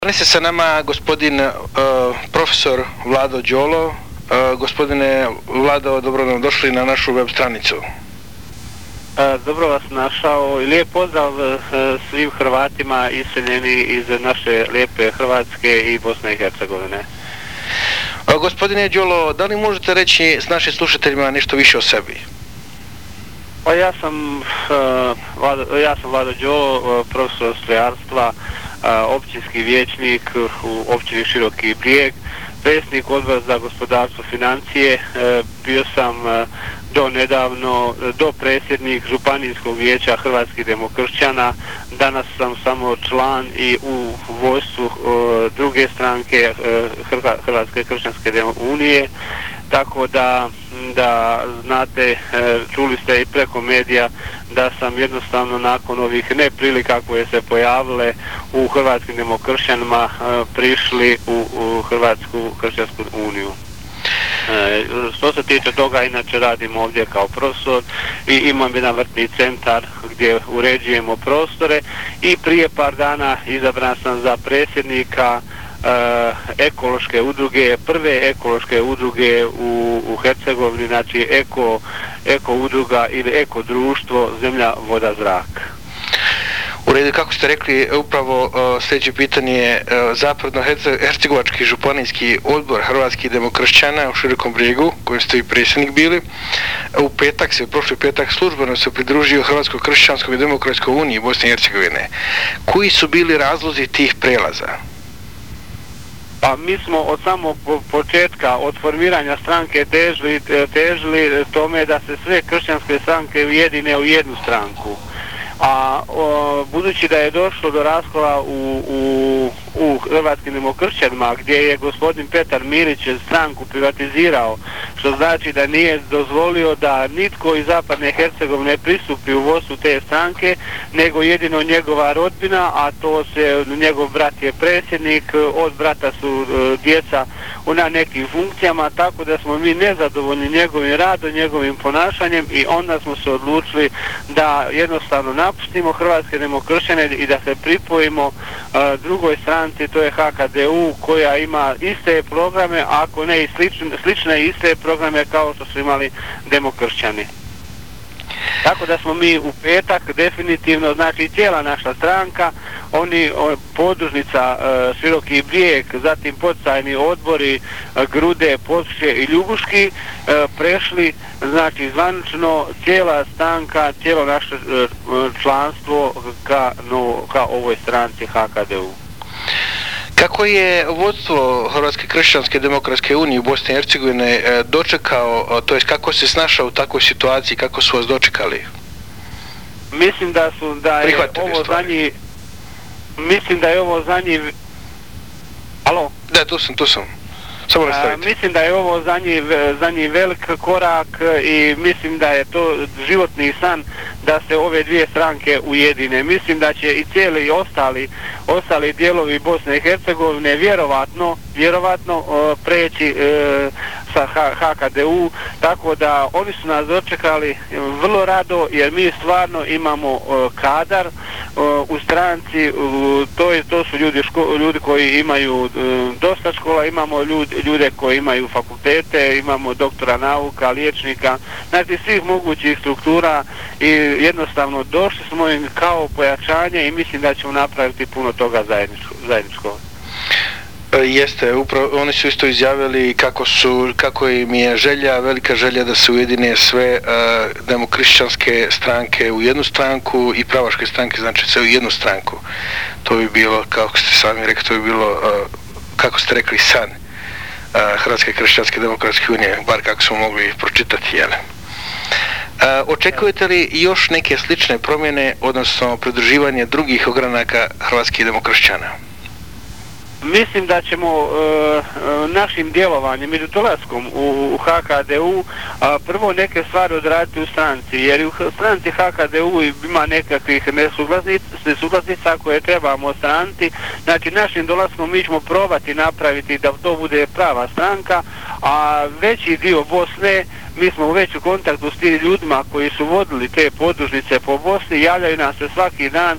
Danas je sa nama gospodin profesor Vlado Đolo. Gospodine Vlado, dobro nam došli na našu web stranicu. Dobro vas našao i lijep pozdrav svim Hrvatima iseljeni iz naše lijepe Hrvatske i Bosne i Hercegovine. Gospodine Đolo, da li možete reći s našim slušateljima nešto više o sebi? Pa ja sam Vlado Đolo, profesor strojarstva, općinski vijećnik u općini Široki Brijeg, predsjednik Odbora za gospodarstvo financije, bio sam do nedavno predsjednik Županijskog vijeća Hrvatskih demokršćana, danas sam samo član i u vodstvu druge stranke Hrvatske kršćanske unije, tako da znate, čuli ste i preko medija da sam jednostavno nakon ovih neprilika koje se pojavile u Hrvatskim demokršćanima prišli u Hrvatsku kršćansku uniju. Što se tiče toga, inače radim ovdje kao profesor i imam jedan vrtni centar gdje uređujemo prostore i prije par dana izabran sam za predsjednika ekološke udruge, prve ekološke udruge u Hercegovini, znači eko udruga ili eko društvo Zemlja, voda, zrak. U redu, kako ste rekli, upravo sljedeće pitanje je Zapadno-hercegovački županijski odbor Hrvatskih demokršćana u Širokom Brijegu, kojem ste i predsjednik bili. Prošli petak službeno se pridružio Hrvatskoj kršćanskoj demokratskoj uniji Bosne i Hercegovine. Koji su bili razlozi tih prelaza? Pa mi smo od samog početka, od formiranja stranke težili tome da se sve kršćanske stranke ujedine u jednu stranku. A budući da je došlo do raskola u Hrvatskim demokršćanima, gdje je gospodin Petar Milić stranku privatizirao, što znači da nije dozvolio da nitko iz Zapadne Hercegovine pristupi u vodstvu te stranke, nego jedino njegova rodbina, a to se njegov brat je predsjednik, od brata su djeca na nekim funkcijama, tako da smo mi nezadovoljni njegovim radom, njegovim ponašanjem i onda smo se odlučili da jednostavno napustimo Hrvatske demokršćane i da se pripojimo drugoj stranci, to je HKDU, koja ima iste programe, ako ne i slične iste programe kao što su imali demokršćani. Tako da smo mi u petak definitivno, znači cijela naša stranka, podružnica Široki Brijeg, zatim podstajni odbori Grude, Posušje i Ljubuški prešli, znači zvanično cijela stranka, cijelo naše članstvo ka ovoj stranci HKDU. Kako je vodstvo Hrvatske kršćanske demokratske unije u Bosni i Hercegovine dočekao, to jest kako se snašao u takvoj situaciji, kako su vas dočekali? Mislim da je ovo zadnji... Alo? Da, tu sam. Samo nastavite. Mislim da je ovo zadnji velik korak i mislim da je to životni san da se ove dvije stranke ujedine. Mislim da će i cijeli ostali dijelovi Bosne i Hercegovine vjerovatno preći sa HKDU, tako da oni su nas dočekali vrlo rado, jer mi stvarno imamo kadar u stranci, to su ljudi koji imaju dosta škola, imamo ljude koji imaju fakultete, imamo doktora nauka, liječnika, znači svih mogućih struktura i jednostavno došli smo im kao pojačanje i mislim da ćemo napraviti puno toga zajedničko. Jeste, upravo oni su isto izjavili kako im je velika želja da se ujedine sve demokršćanske stranke u jednu stranku i pravaške stranke, znači sve u jednu stranku. To bi bilo, kako ste sami rekli, to bi bilo, kako ste rekli, san Hrvatske kršćanske demokratske unije, bar kako smo mogli pročitati, jel? Očekujete li još neke slične promjene, odnosno pridruživanje drugih ogranaka Hrvatskih demokršćana? Mislim da ćemo našim djelovanjem i dolaskom u HKDU prvo neke stvari odraditi u stranci, jer u stranci HKDU ima nekakvih nesuglasica koje trebamo odstraniti. Znači našim dolaskom mi ćemo probati napraviti da to bude prava stranka, a veći dio Bosne, mi smo već u kontaktu s tim ljudima koji su vodili te podružnice po Bosni, javljaju nam se svaki dan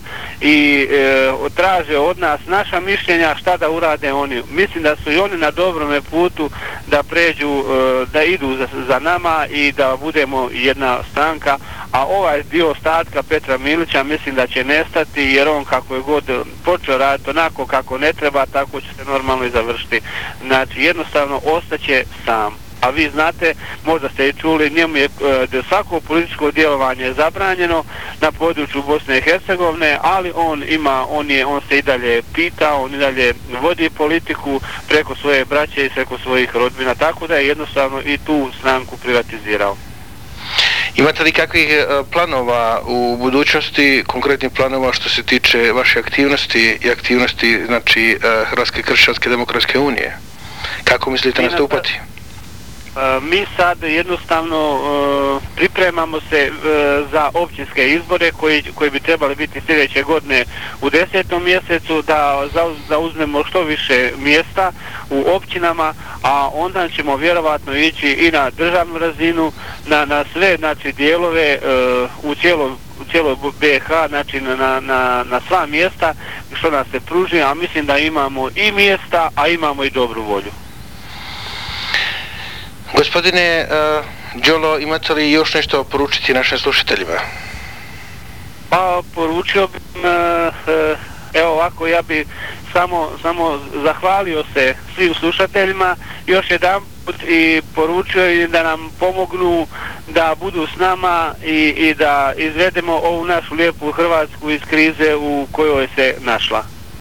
i traže od nas naša mišljenja šta da urade oni. Mislim da su i oni na dobrome putu da pređu, da idu za nama i da budemo jedna stranka, a ovaj dio ostatka Petra Milića mislim da će nestati, jer on kako je god počeo raditi onako kako ne treba, tako će se normalno i završiti. Znači jednostavno ostaće sam. A vi znate, možda ste i čuli, njemu je svako političko djelovanje je zabranjeno na području Bosne i Hercegovine, ali on se i dalje pita, on i dalje vodi politiku preko svoje braće i preko svojih rodbina, tako da je jednostavno i tu stranku privatizirao. Imate li kakvih planova u budućnosti, konkretnih planova što se tiče vaše aktivnosti i aktivnosti znači Hrvatske kršćanske demokratske unije? Kako mislite nastupati? Mi sad jednostavno pripremamo se za općinske izbore koji bi trebali biti sljedeće godine u 10. mjesecu, da zauzmemo što više mjesta u općinama, a onda ćemo vjerovatno ići i na državnu razinu, na sve znači dijelove u cijeloj BiH, znači na sva mjesta što nas se pruži, a mislim da imamo i mjesta, a imamo i dobru volju. Gospodine Đolo, imate li još nešto poručiti našim slušateljima? Pa poručio bih, evo ovako, ja bi samo zahvalio se svim slušateljima još jedanput i poručio im da nam pomognu da budu s nama i da izvedemo ovu našu lijepu Hrvatsku iz krize u kojoj se našla.